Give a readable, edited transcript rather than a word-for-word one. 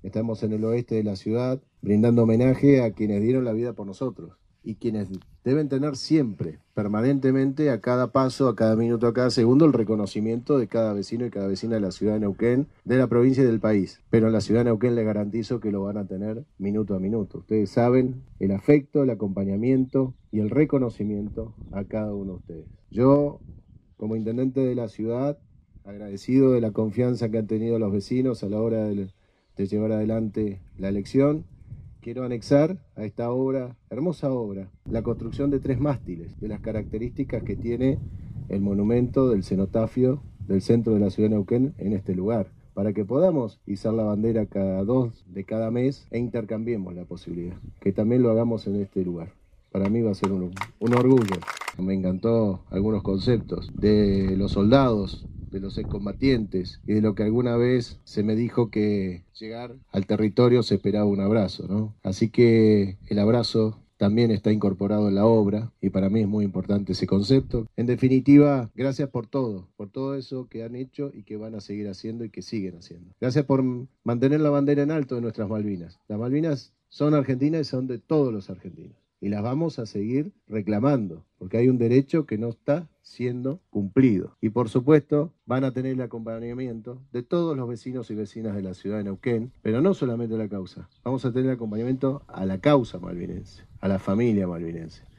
Estamos en el oeste de la ciudad brindando homenaje a quienes dieron la vida por nosotros y quienes deben tener siempre, permanentemente, a cada paso, a cada minuto, a cada segundo, el reconocimiento de cada vecino y cada vecina de la ciudad de Neuquén, de la provincia y del país. Pero en la ciudad de Neuquén les garantizo que lo van a tener minuto a minuto. Ustedes saben el afecto, el acompañamiento y el reconocimiento a cada uno de ustedes. Yo, como intendente de la ciudad, agradecido de la confianza que han tenido los vecinos a la hora de llevar adelante la elección, quiero anexar a esta obra, hermosa obra, la construcción de 3 mástiles, de las características que tiene el monumento del cenotafio del centro de la ciudad de Neuquén en este lugar, para que podamos izar la bandera cada 2 de cada mes e intercambiemos la posibilidad, que también lo hagamos en este lugar. Para mí va a ser un orgullo. Me encantó algunos conceptos de los soldados, de los excombatientes y de lo que alguna vez se me dijo que llegar al territorio se esperaba un abrazo, ¿no? Así que el abrazo también está incorporado en la obra y para mí es muy importante ese concepto. En definitiva, gracias por todo eso que han hecho y que van a seguir haciendo y que siguen haciendo. Gracias por mantener la bandera en alto de nuestras Malvinas. Las Malvinas son argentinas y son de todos los argentinos. Y las vamos a seguir reclamando, porque hay un derecho que no está siendo cumplido. Y por supuesto, van a tener el acompañamiento de todos los vecinos y vecinas de la ciudad de Neuquén, pero no solamente a la causa. Vamos a tener acompañamiento a la causa malvinense, a la familia malvinense.